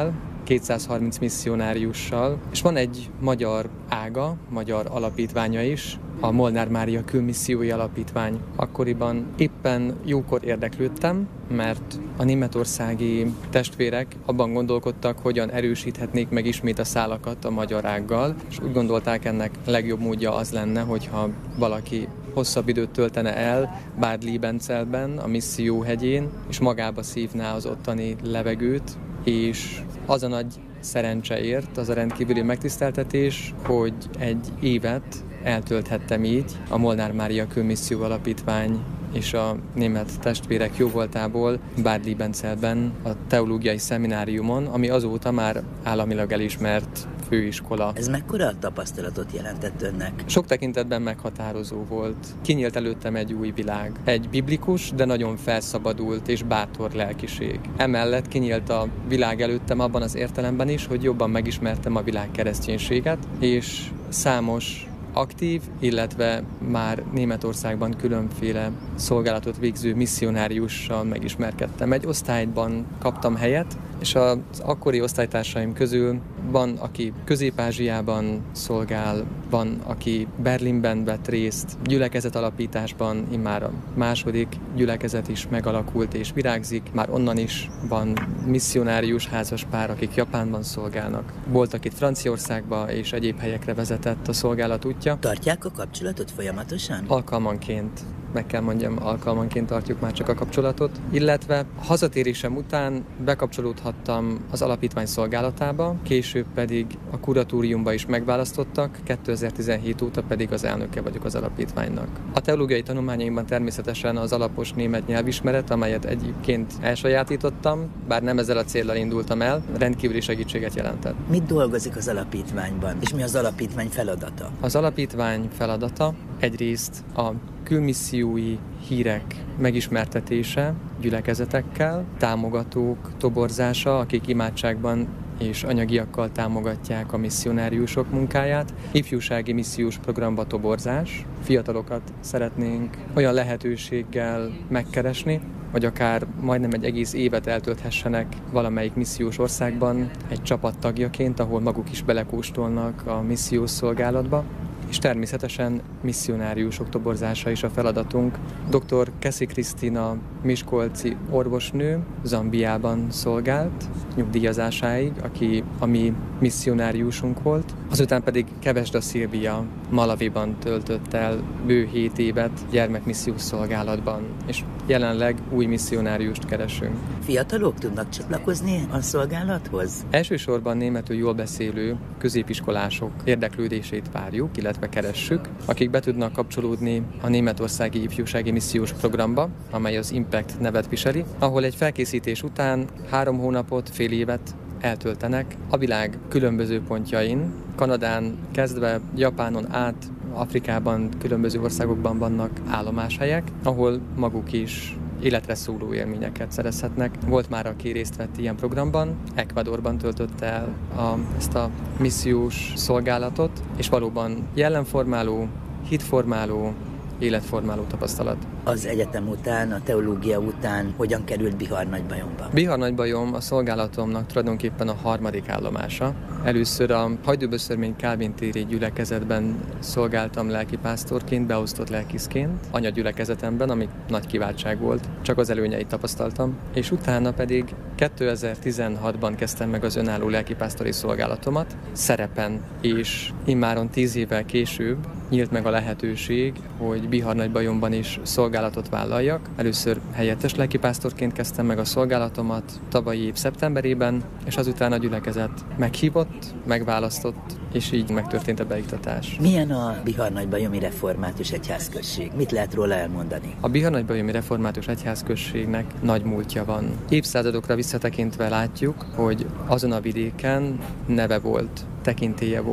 kétszázharminc misszionáriussal, és van egy magyar ága, magyar alapítványa is, a Molnár Mária Külmissziói Alapítvány. Akkoriban éppen jókor érdeklődtem, mert a németországi testvérek abban gondolkodtak, hogyan erősíthetnék meg ismét a szálakat a magyar ággal, és úgy gondolták, ennek legjobb módja az lenne, hogyha valaki hosszabb időt töltene el Bad Liebenzelben, a Misszióhegyén, és magába szívná az ottani levegőt, és az a nagy szerencse ért, az a rendkívüli megtiszteltetés, hogy egy évet eltölthettem így a Molnár Mária Külmisszió Alapítvány és a német testvérek jóvoltából Bad Liebenzelben, a teológiai szemináriumon, ami azóta már államilag elismert főiskola. Ez mekkora tapasztalatot jelentett önnek? Sok tekintetben meghatározó volt. Kinyílt előttem egy új világ. Egy biblikus, de nagyon felszabadult és bátor lelkiség. Emellett kinyílt a világ előttem abban az értelemben is, hogy jobban megismertem a világ kereszténységet, és számos aktív, illetve már Németországban különféle szolgálatot végző misszionáriussal megismerkedtem. Egy osztályban kaptam helyet, és az akkori osztálytársaim közül van, aki Közép-Ázsiában szolgál, van, aki Berlinben vett részt, gyülekezet alapításban, immár a második gyülekezet is megalakult és virágzik, már onnan is van misszionárius házas pár, akik Japánban szolgálnak. Voltak itt Franciaországba és egyéb helyekre vezetett a szolgálat útja. Tartják a kapcsolatot folyamatosan? Alkalmanként. Meg kell mondjam, alkalmanként tartjuk már csak a kapcsolatot, illetve hazatérésem után bekapcsolódhattam az alapítvány szolgálatába, később pedig a kuratóriumba is megválasztottak, kétezer-tizenhét óta pedig az elnöke vagyok az alapítványnak. A teológiai tanulmányaimban természetesen az alapos német nyelvismeret, amelyet egyébként elsajátítottam, bár nem ezzel a céllal indultam el, rendkívüli segítséget jelentett. Mit dolgozik az alapítványban, és mi az alapítvány feladata? Az alapítvány feladata egyrészt a külmissziói hírek megismertetése gyülekezetekkel, támogatók toborzása, akik imádságban és anyagiakkal támogatják a misszionáriusok munkáját, ifjúsági missziós programba toborzás, fiatalokat szeretnénk olyan lehetőséggel megkeresni, vagy akár majdnem egy egész évet eltölthessenek valamelyik missziós országban egy csapat tagjaként, ahol maguk is belekóstolnak a missziós szolgálatba. És természetesen misszionáriusok toborzása is a feladatunk. doktor Keszi Krisztina miskolci orvosnő Zambiában szolgált nyugdíjazásáig, aki a mi misszionáriusunk volt. Azután pedig Kevesda Szilvia Malawiban töltött el bő hét évet gyermekmissziós szolgálatban, és jelenleg új misszionáriust keresünk. Fiatalok tudnak csatlakozni a szolgálathoz? Elsősorban németül jól beszélő középiskolások érdeklődését várjuk, illetve keressük, akik be tudnak kapcsolódni a németországi ifjúsági missziós programba, amely az Impact nevet viseli, ahol egy felkészítés után három hónapot, fél évet eltöltenek a világ különböző pontjain, Kanadán kezdve Japánon át, Afrikában, különböző országokban vannak állomáshelyek, ahol maguk is életre szóló élményeket szerezhetnek. Volt már, aki részt vett ilyen programban, Ecuadorban töltötte el a, ezt a missziós szolgálatot, és valóban jellemformáló, hitformáló, életformáló tapasztalat. Az egyetem után, a teológia után hogyan került Bihar-Nagybajomba? Bihar-Nagybajom a szolgálatomnak tulajdonképpen a harmadik állomása. Először a Hajdúböszörmény Kálvin téri gyülekezetben szolgáltam lelkipásztorként, beosztott lelkiszként, anyagyülekezetemben, ami nagy kiváltság volt, csak az előnyeit tapasztaltam, és utána pedig kétezer-tizenhatban kezdtem meg az önálló lelkipásztori szolgálatomat szerepen, és immáron tíz évvel később nyílt meg a lehetőség, hogy Bihar-Nagybajomban is szolgálatot vállaljak. Először helyettes lelkipásztorként kezdtem meg a szolgálatomat tavalyi év szeptemberében, és azután a gyülekezet meghívott, megválasztott, és így megtörtént a beiktatás. Milyen a Bihar-Nagybajomi Református Egyházközség? Mit lehet róla elmondani? A Bihar-Nagybajomi Református Egyházközségnek nagy múltja van. Évszázadokra visszatekintve látjuk, hogy azon a vidéken neve volt, tekintélye volt.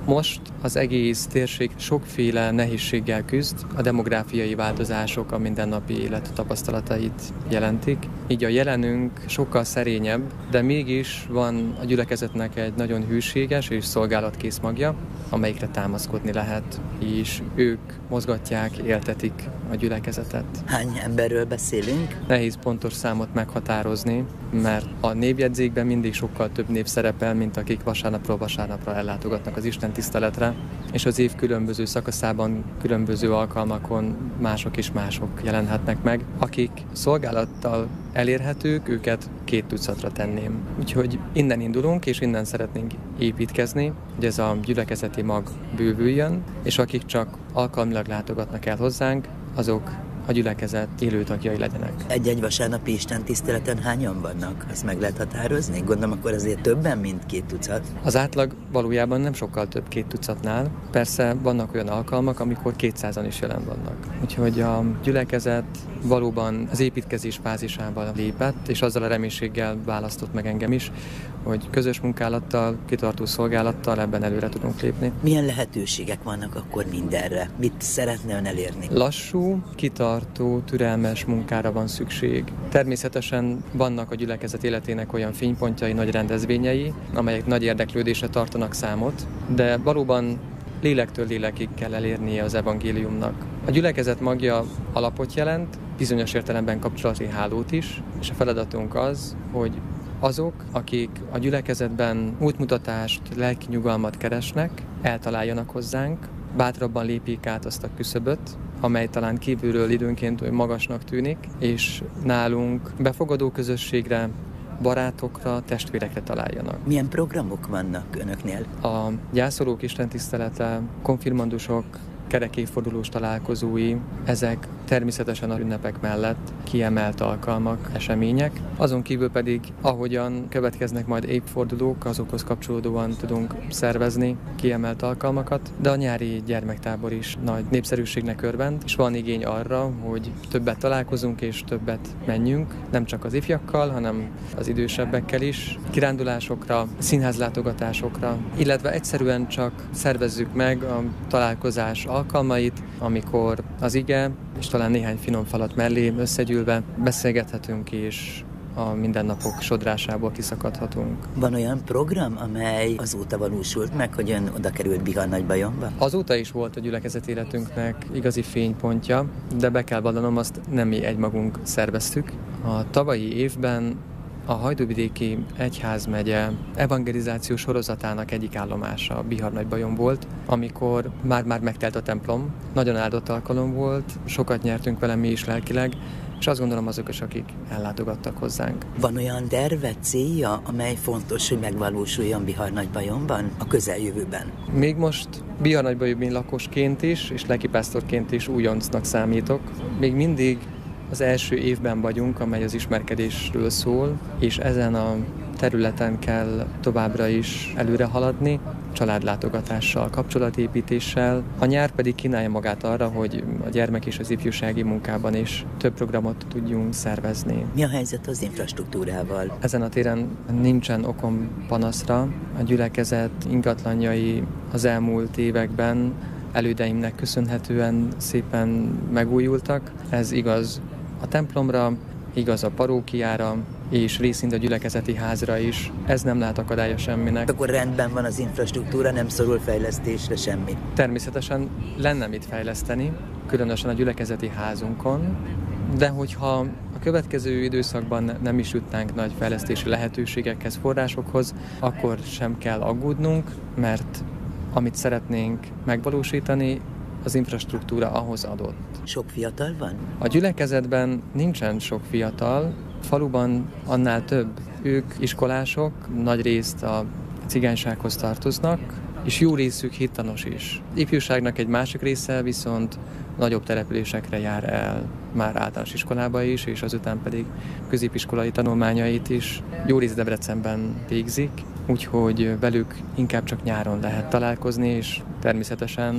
Most az egész térség sokféle nehézséggel küzd, a demográfiai változások a mindennapi élet tapasztalatait jelentik. Így a jelenünk sokkal szerényebb, de mégis van a gyülekezetnek egy nagyon hűséges és szolgálatkész magja, amelyikre támaszkodni lehet, és ők mozgatják, éltetik a gyülekezetet. Hány emberről beszélünk? Nehéz pontos számot meghatározni, mert a névjegyzékben mindig sokkal több név szerepel, mint akik vasárnapról vasárnapra ellátogatnak az Isten tiszteletre, és az év különböző szakaszában, különböző alkalmakon mások és mások jelenhetnek meg. Akik szolgálattal elérhetők, őket két tucatra tenném. Úgyhogy innen indulunk, és innen szeretnénk építkezni, hogy ez a gyülekezeti mag bővüljön, és akik csak alkalmilag látogatnak el hozzánk, azok a gyülekezet élő tagjai legyenek. Egy-egy vasárnapi istentiszteleten hányan vannak? Ezt meg lehet határozni? Gondolom akkor azért többen, mint két tucat. Az átlag valójában nem sokkal több két tucatnál. Persze vannak olyan alkalmak, amikor kétszázan is jelen vannak. Úgyhogy a gyülekezet valóban az építkezés fázisában lépett, és azzal a reménységgel választott meg engem is, hogy közös munkálattal, kitartó szolgálattal ebben előre tudunk lépni. Milyen lehetőségek vannak akkor mindenre? Mit szeretne ön elérni? Lassú, kitartó, türelmes munkára van szükség. Természetesen vannak a gyülekezet életének olyan fénypontjai, nagy rendezvényei, amelyek nagy érdeklődésre tartanak számot, de valóban lélektől lélekig kell elérnie az evangéliumnak. A gyülekezet magja alapot jelent, bizonyos értelemben kapcsolati hálót is, és a feladatunk az, hogy azok, akik a gyülekezetben útmutatást, lelki nyugalmat keresnek, eltaláljanak hozzánk, bátrabban lépjék át azt a küszöböt, amely talán kívülről időnként olyan magasnak tűnik, és nálunk befogadó közösségre, barátokra, testvérekre találjanak. Milyen programok vannak önöknél? A gyászolók istentisztelete, konfirmandusok, kerekévfordulós találkozói, ezek természetesen a ünnepek mellett kiemelt alkalmak, események. Azon kívül pedig, ahogyan következnek majd évfordulók, azokhoz kapcsolódóan tudunk szervezni kiemelt alkalmakat, de a nyári gyermektábor is nagy népszerűségnek örvend, és van igény arra, hogy többet találkozunk és többet menjünk, nem csak az ifjakkal, hanem az idősebbekkel is, kirándulásokra, színházlátogatásokra, illetve egyszerűen csak szervezzük meg a találkozás alkalmait, amikor az ige és talán néhány finom falat mellé összegyűlve beszélgethetünk és a mindennapok sodrásából kiszakadhatunk. Van olyan program, amely azóta valósult meg, hogy ön oda került Bihar-Nagybayomba? Azóta is volt a gyülekezet életünknek igazi fénypontja, de be kell vallanom, azt nem mi egymagunk szerveztük. A tavalyi évben a Hajdúvidéki Egyházmegye evangelizációs sorozatának egyik állomása Bihar-Nagybajon volt, amikor már-már megtelt a templom. Nagyon áldott alkalom volt, sokat nyertünk vele mi is lelkileg, és azt gondolom azok is, akik ellátogattak hozzánk. Van olyan terve, célja, amely fontos, hogy megvalósuljon Bihar-Nagybajonban a közeljövőben? Még most Bihar-Nagybajomi lakosként is, és lelkipásztorként is újoncnak számítok. Még mindig az első évben vagyunk, amely az ismerkedésről szól, és ezen a területen kell továbbra is előre haladni, családlátogatással, kapcsolatépítéssel. A nyár pedig kínálja magát arra, hogy a gyermek és az ifjúsági munkában is több programot tudjunk szervezni. Mi a helyzet az infrastruktúrával? Ezen a téren nincsen okom panaszra. A gyülekezet ingatlanjai az elmúlt években elődeimnek köszönhetően szépen megújultak. Ez igaz a templomra, igaz a parókiára, és részint a gyülekezeti házra is. Ez nem lát akadálya semminek. Akkor rendben van az infrastruktúra, nem szorul fejlesztésre semmi? Természetesen lenne mit fejleszteni, különösen a gyülekezeti házunkon, de hogyha a következő időszakban nem is jutnánk nagy fejlesztési lehetőségekhez, forrásokhoz, akkor sem kell aggódnunk, mert amit szeretnénk megvalósítani, az infrastruktúra ahhoz adott. Sok fiatal van? A gyülekezetben nincsen sok fiatal, faluban annál több. Ők iskolások, nagy részt a cigánysághoz tartoznak, és jó részük hittanos is. Ifjúságnak egy másik része viszont nagyobb településekre jár el, már általános iskolába is, és azután pedig középiskolai tanulmányait is jó rész Debrecenben végzik, úgyhogy velük inkább csak nyáron lehet találkozni, és természetesen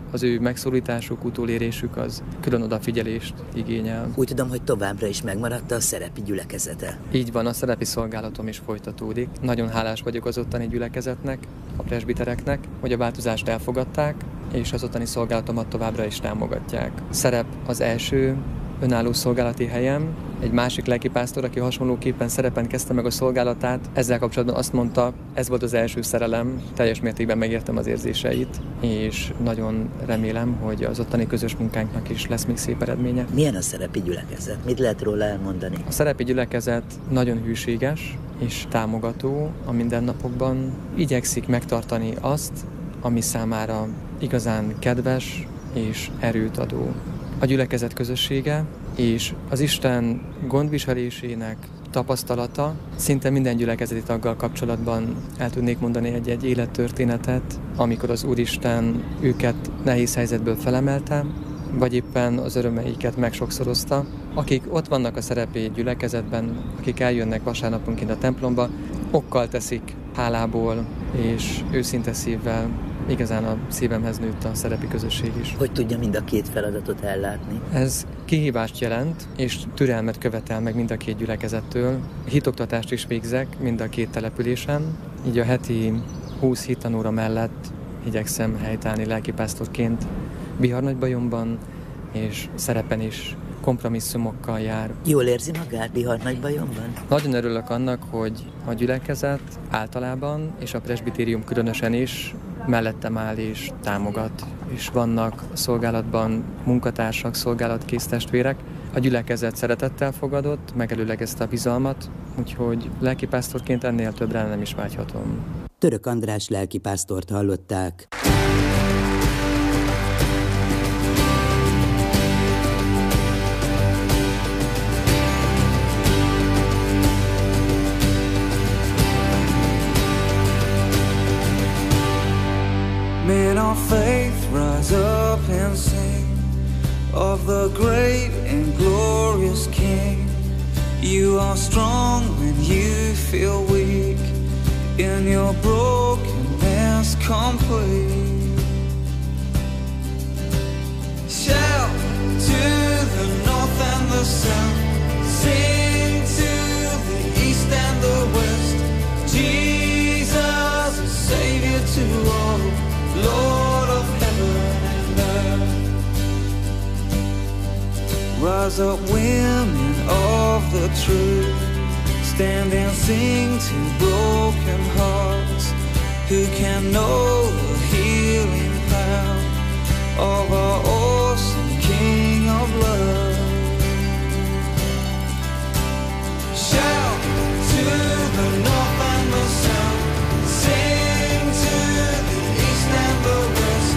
az ő megszólításuk, utolérésük az külön odafigyelést igényel. Úgy tudom, hogy továbbra is megmaradt a szerepi gyülekezete. Így van, a szerepi szolgálatom is folytatódik. Nagyon hálás vagyok az ottani gyülekezetnek, a presbitereknek, hogy a változást elfogadták, és az ottani szolgálatomat továbbra is támogatják. Szerep az első önálló szolgálati helyem. Egy másik lelkipásztor, aki hasonlóképpen szerepen kezdte meg a szolgálatát, ezzel kapcsolatban azt mondta, ez volt az első szerelem, teljes mértékben megértem az érzéseit, és nagyon remélem, hogy az ottani közös munkánknak is lesz még szép eredménye. Milyen a szerepi gyülekezet? Mit lehet róla elmondani? A szerepi gyülekezet nagyon hűséges és támogató a mindennapokban. Igyekszik megtartani azt, ami számára igazán kedves és erőt adó. A gyülekezet közössége és az Isten gondviselésének tapasztalata. Szinte minden gyülekezeti taggal kapcsolatban el tudnék mondani egy-egy élettörténetet, amikor az Úristen őket nehéz helyzetből felemelte, vagy éppen az örömeiket megsokszorozta. Akik ott vannak a szerepi gyülekezetben, akik eljönnek vasárnaponként a templomba, okkal teszik hálából és őszinte szívvel. Igazán a szívemhez nőtt a szerepi közösség is. Hogy tudja mind a két feladatot ellátni? Ez kihívást jelent, és türelmet követel meg mind a két gyülekezettől. Hitoktatást is végzek mind a két településen, így a heti húsz hittanóra mellett igyekszem helytállni lelkipásztorként Bihar-Nagybajomban, és szerepen is kompromisszumokkal jár. Jól érzi magát Bihar-Nagybajomban? Nagyon örülök annak, hogy a gyülekezet általában, és a presbitérium különösen is mellettem áll és támogat. És vannak a szolgálatban munkatársak, szolgálatkész testvérek. A gyülekezet szeretettel fogadott, megelőlegezte a bizalmat, úgyhogy lelkipásztorként ennél többre nem is vágyhatom. Török András lelkipásztort hallották. Men of faith, rise up and sing of the great and glorious King. You are strong when you feel weak, in your brokenness complete. Shout to the north and the south, sing to the east and the west. Jesus is Savior to all, Lord of heaven and earth. Rise up, women of the truth, stand and sing to broken hearts, who can know the healing power of our awesome King of love. Shout to the north and the south, sing to the east and the west.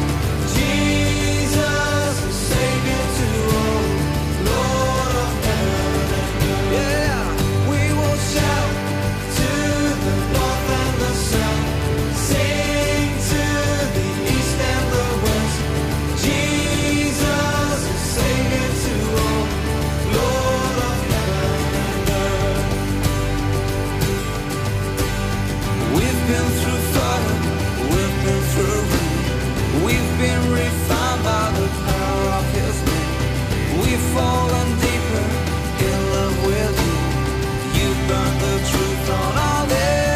Jesus is Savior to all, Lord of heaven and earth. Yeah, we will shout to the north and the south, sing to the east and the west. Jesus is Savior to all, Lord of heaven and earth. We've been through fire, we've been through rain, we've been refined by the power of His name. We've fallen deeper in love with You. You burned the truth on our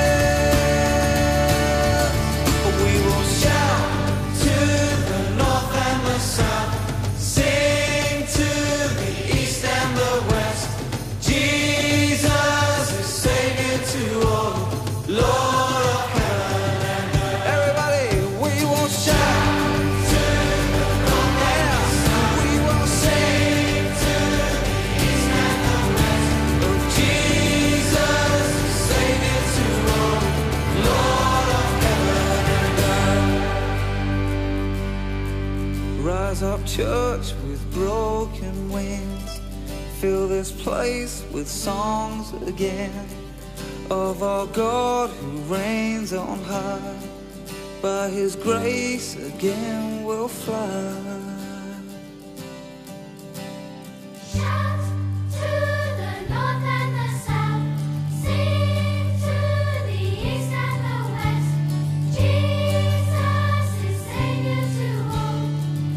lips. We will shout to the north and the south, sing to the east and the west. Jesus is Savior to all, Lord of heaven and earth. Everybody, we will shout to the north and the south. We will sing to the east and the west. Oh, Jesus is Savior to all, Lord of heaven and earth. Rise up, church, with broken wings. Fill this place with songs again of our God who reigns on high. By His grace again we'll fly. Shout to the north and the south, sing to the east and the west. Jesus is Savior to all,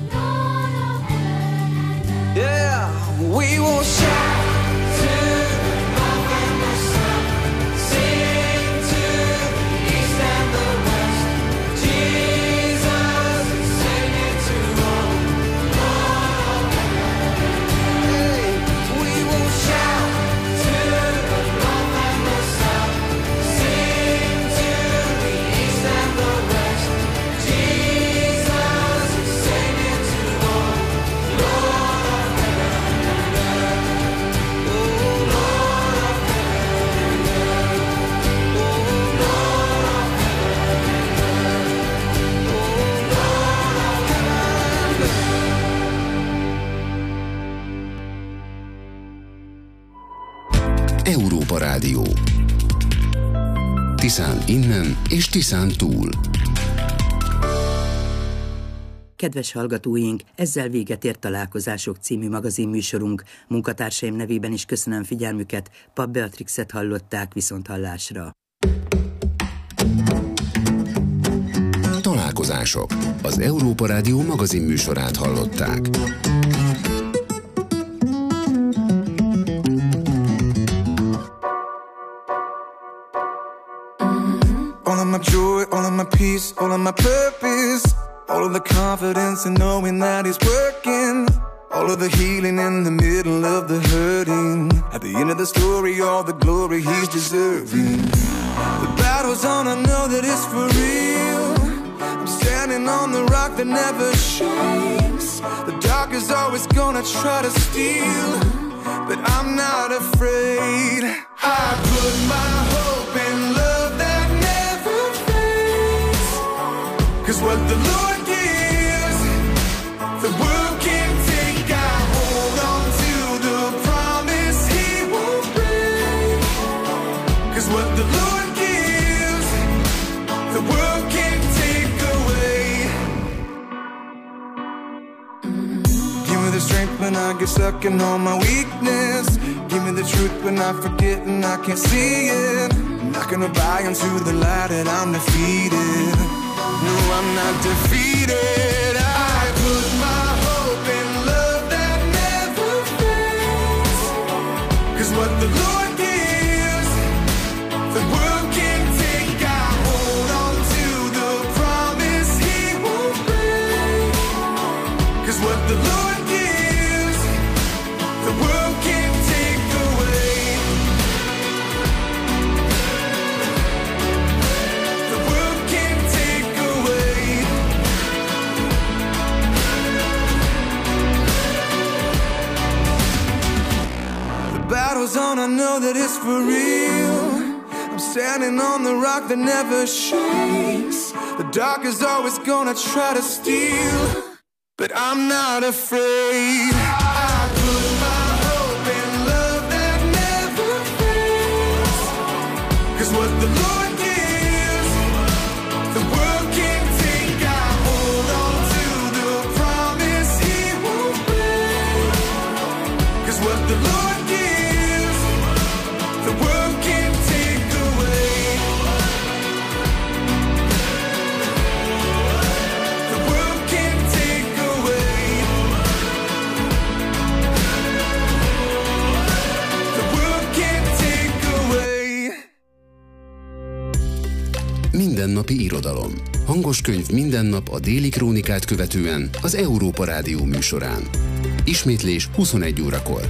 We will shout to the north and the south, sing to the east and the west. Jesus is singing to all, Lord of heaven. Hey, we will shout to the north and the south, sing to the east and the west. Jesus is singing to all, Lord of heaven and earth. Oh, Lord of heaven and earth. Oh, Lord of heaven and earth. Oh, Lord of heaven and earth. Európa Rádió. Tiszán innen és Tiszán túl. Kedves hallgatóink, ezzel véget ért Találkozások című magazinműsorunk. Munkatársaim nevében is köszönöm figyelmüket, Papp Beatrixet hallották, viszonthallásra. Találkozások. Az Európa Rádió magazinműsorát hallották. All of my joy, all of my peace, all of my purpose, all of the confidence in knowing that He's working, all of the healing in the middle of the hurting. At the end of the story, all the glory He's deserving. The battle's on, I know that it's for real. I'm standing on the rock that never shakes. The dark is always gonna try to steal, but I'm not afraid. I put my hope in love that never fades, 'cause what the Lord gives, the world can't take. I hold on to the promise He won't break, 'cause what the Lord gives, the world can't take away. Give me the strength when I get stuck in all my weakness. Give me the truth when I forget and I can't see it. I'm not gonna buy into the lie that I'm defeated. No, I'm not defeated. I put my hope in love that never fades, 'cause what the Lord gives, the world can't take. I hold on to the promise He won't break, 'cause what the Lord gives, the world can't take away. The world can't take away. The battle's on, I know that it's for real. I'm standing on the rock that never shakes. The dark is always gonna try to steal, but I'm not afraid. I put my hope in love that never fades, 'cause what the Lord gives, the world can't take. I hold on to the promise He won't break, 'cause what the Lord gives, the world can't take away. The world can't take away. The world can't take away. Mindennapi irodalom. Hangos könyv minden nap a Déli Krónikát követően az Európa Rádió műsorán. Ismétlés huszonegy órakor.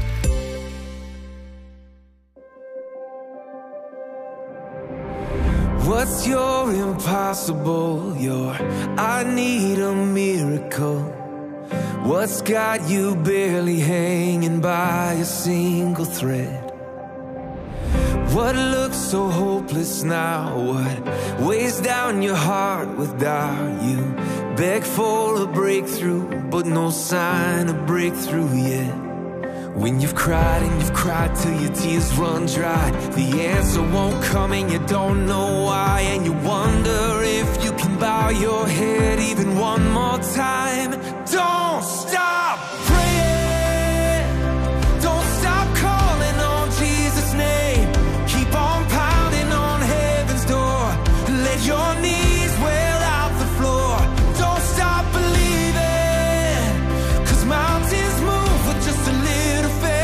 What's your impossible? Your I need a miracle. What's got you barely hanging by a single thread? What looks so hopeless now? What weighs down your heart with doubt? You beg for a breakthrough, but no sign of breakthrough yet. When you've cried and you've cried till your tears run dry, the answer won't come and you don't know why, and you wonder if you can bow your head even one more time. Don't stop praying, don't stop calling on Jesus' name. Keep on pounding on heaven's door. Let your knees wear out the floor. Don't stop believing, 'cause mountains move with just a little faith.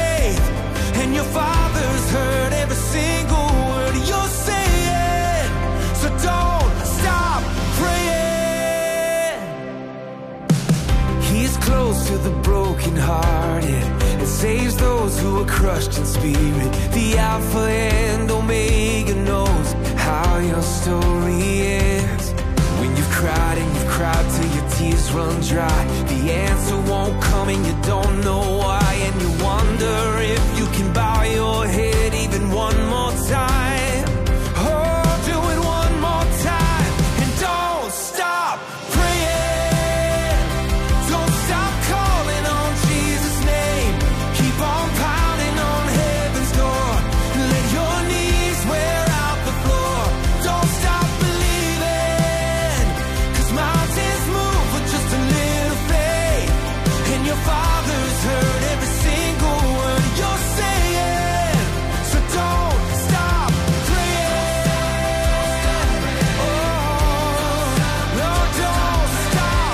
a crushed in spirit. The Alpha and Omega knows how your story ends. When you've cried and you've cried till your tears run dry, the answer won't come and you don't know why, and you wonder if you can bow your head even one more time. Oh, do it one more time, and don't stop praying. Don't stop calling on Jesus' name. Keep on pounding on heaven's door. Let your knees wear out the floor. Don't stop believing, 'cause mountains move with just a little faith, and your Father's heard every single word you're saying. So don't stop praying. Oh, no, don't stop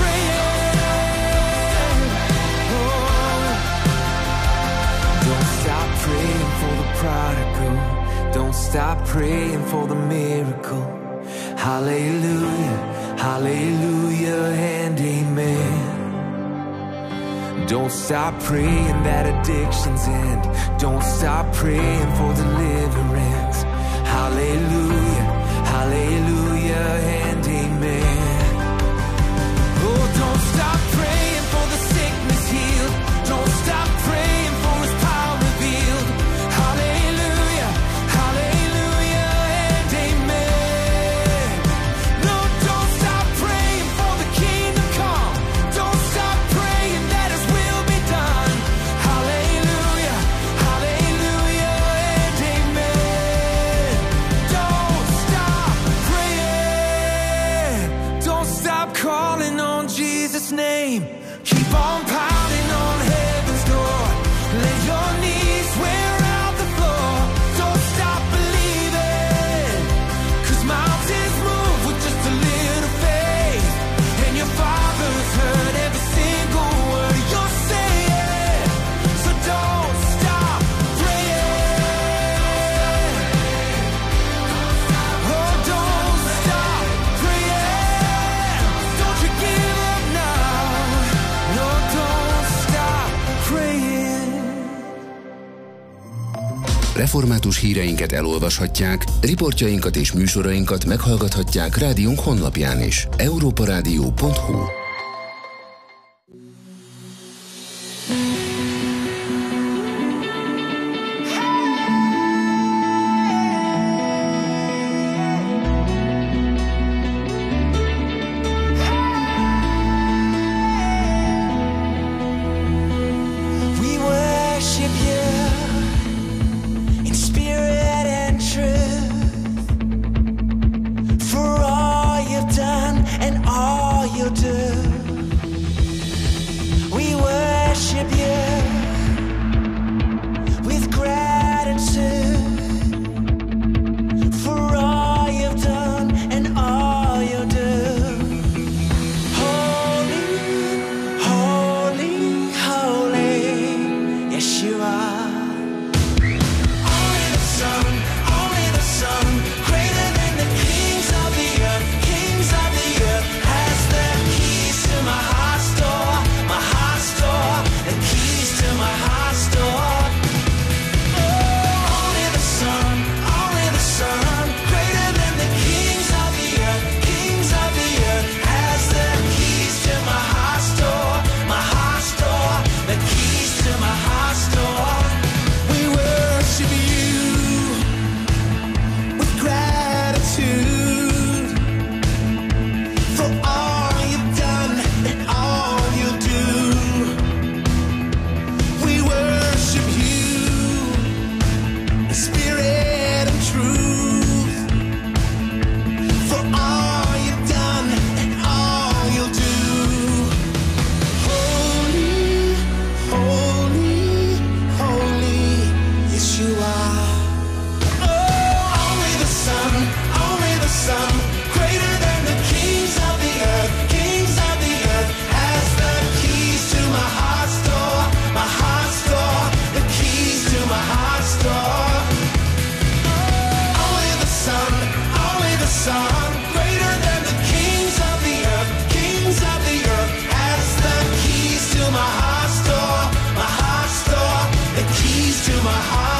praying. Oh, don't stop praying for the prodigal. Don't stop praying for the miracle. Hallelujah, hallelujah, and amen. Don't stop praying that addictions end. Don't stop praying for deliverance. Hallelujah, hallelujah, and amen. Oh, don't stop praying for the sickness healed. Don't stop praying for his power revealed. Hallelujah, hallelujah, and amen. No, don't stop praying for the kingdom come. Don't stop praying that his will be done. Hallelujah, hallelujah, and amen. Don't stop praying. Don't stop calling on Jesus' name. Keep on pounding on heaven's door. Let your knees wear out the floor. Don't stop believing, 'cause mountains move with just a little faith, and your Father's heard every single word you're saying. So don't stop praying. Oh, don't stop praying. Don't you give up now. No, don't stop praying. Református híreinket elolvashatják, riportjainkat és műsorainkat meghallgathatják rádiónk honlapján is. európarádió pont hu. We worship you in spirit and truth, for all you've done and all you'll do. We worship you with gratitude, for all you've done and all you'll do. Holy, holy, holy, yes you are. Only the Son, only the Son, greater than the kings of the earth, kings of the earth, has the keys to my heart's door, my heart's door, the keys to my heart's door. Oh, only the Son, only the Son, greater than the kings of the earth, kings of the earth, has the keys to my heart's door, my heart's door, the keys to my heart's door. We worship you with gratitude, for all you've done and all you'll do. We worship you in spirit and truth, for all you've done and all you'll do. Holy, holy, holy, yes you are. Oh, only the Son, only the Son, greater than the kings of the earth, kings of the earth, has the keys to my heart's door, my heart's door, the keys to my heart's door. Only the Son, only the Son, greater than the kings of the earth, kings of the earth, has the keys to my heart's door, my heart's door, the keys to my heart.